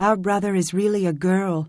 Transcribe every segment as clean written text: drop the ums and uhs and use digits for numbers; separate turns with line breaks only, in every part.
Our brother is really a girl."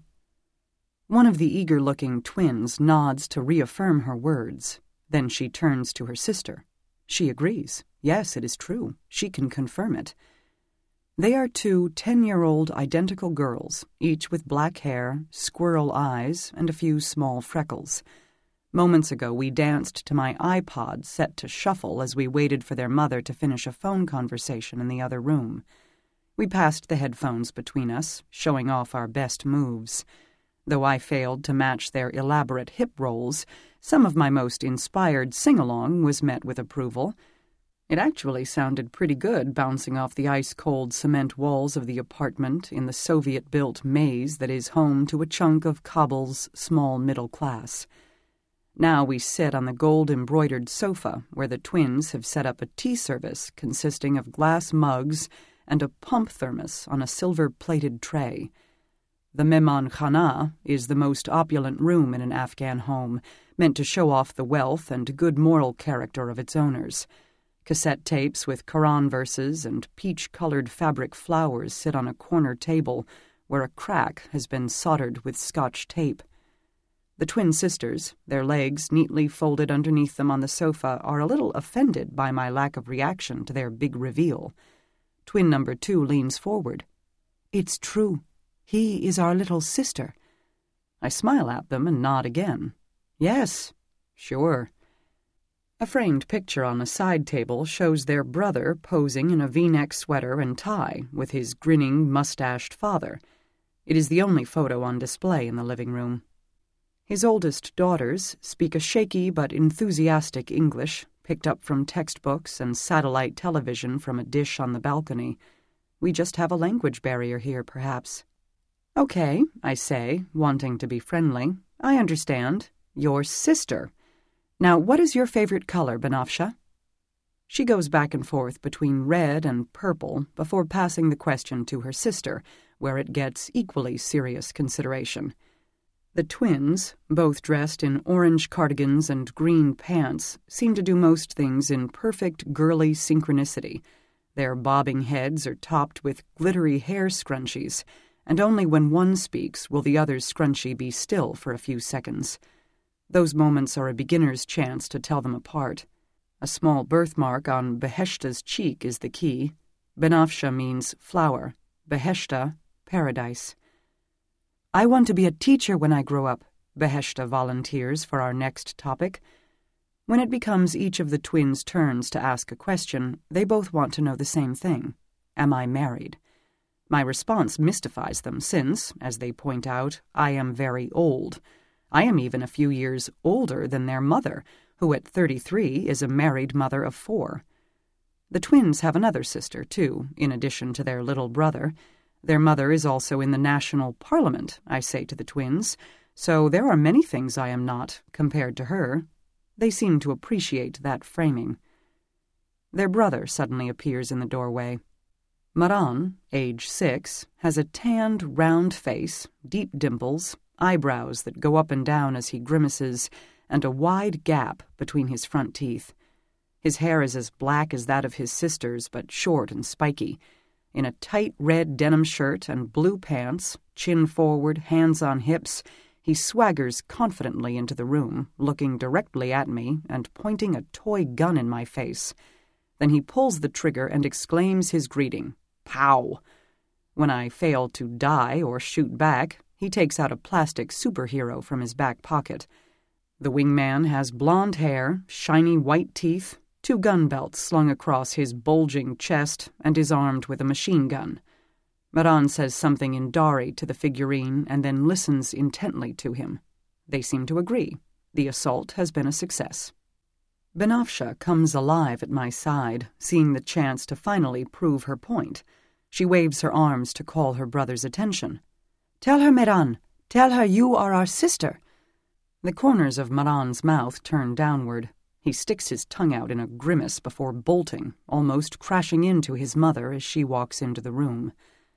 One of the eager-looking twins nods to reaffirm her words. Then she turns to her sister. She agrees. Yes, it is true. She can confirm it. They are two 10-year-old identical girls, each with black hair, squirrel eyes, and a few small freckles. Moments ago, we danced to my iPod set to shuffle as we waited for their mother to finish a phone conversation in the other room. We passed the headphones between us, showing off our best moves. Though I failed to match their elaborate hip rolls, some of my most inspired sing-along was met with approval. It actually sounded pretty good, bouncing off the ice-cold cement walls of the apartment in the Soviet-built maze that is home to a chunk of Kabul's small middle class. Now we sit on the gold-embroidered sofa where the twins have set up a tea service consisting of glass mugs and a pump thermos on a silver-plated tray. The Mehman Khana is the most opulent room in an Afghan home, meant to show off the wealth and good moral character of its owners. Cassette tapes with Quran verses and peach-colored fabric flowers sit on a corner table where a crack has been soldered with Scotch tape. The twin sisters, their legs neatly folded underneath them on the sofa, are a little offended by my lack of reaction to their big reveal. Twin number 2 leans forward. "It's true. He is our little sister." I smile at them and nod again. "Yes, sure." A framed picture on a side table shows their brother posing in a V-neck sweater and tie with his grinning, mustached father. It is the only photo on display in the living room. His oldest daughters speak a shaky but enthusiastic English, picked up from textbooks and satellite television from a dish on the balcony. We just have a language barrier here, perhaps. "Okay," I say, wanting to be friendly. "I understand. Your sister. Now, what is your favorite color, Banafsha?" She goes back and forth between red and purple before passing the question to her sister, where it gets equally serious consideration. The twins, both dressed in orange cardigans and green pants, seem to do most things in perfect girly synchronicity. Their bobbing heads are topped with glittery hair scrunchies, and only when one speaks will the other's scrunchie be still for a few seconds. Those moments are a beginner's chance to tell them apart. A small birthmark on Beheshta's cheek is the key. Banafsha means flower, Beheshta, paradise. "I want to be a teacher when I grow up," Beheshta volunteers for our next topic. When it becomes each of the twins' turns to ask a question, they both want to know the same thing. Am I married? My response mystifies them since, as they point out, I am very old. I am even a few years older than their mother, who at 33 is a married mother of 4. The twins have another sister, too, in addition to their little brother. Their mother is also in the National Parliament, I say to the twins, so there are many things I am not, compared to her. They seem to appreciate that framing. Their brother suddenly appears in the doorway. Maran, age 6, has a tanned, round face, deep dimples, eyebrows that go up and down as he grimaces, and a wide gap between his front teeth. His hair is as black as that of his sister's, but short and spiky. In a tight red denim shirt and blue pants, chin forward, hands on hips, he swaggers confidently into the room, looking directly at me and pointing a toy gun in my face. Then he pulls the trigger and exclaims his greeting, "Pow!" When I fail to die or shoot back, he takes out a plastic superhero from his back pocket. The wingman has blonde hair, shiny white teeth, 2 gun belts slung across his bulging chest, and is armed with a machine gun. Maran says something in Dari to the figurine and then listens intently to him. They seem to agree. The assault has been a success. Banafsha comes alive at my side, seeing the chance to finally prove her point. She waves her arms to call her brother's attention. "Tell her, Maran. Tell her you are our sister." The corners of Maran's mouth turn downward. He sticks his tongue out in a grimace before bolting, almost crashing into his mother as she walks into the room.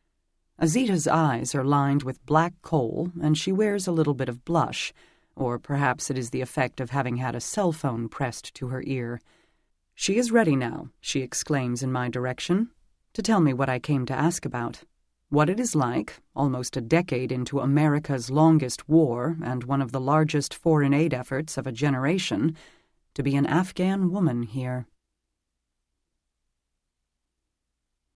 Azita's eyes are lined with black coal, and she wears a little bit of blush, or perhaps it is the effect of having had a cell phone pressed to her ear. "She is ready now," she exclaims in my direction, "to tell me what I came to ask about." what it is like, almost a decade into America's longest war and one of the largest foreign aid efforts of a generation, to be an Afghan woman here.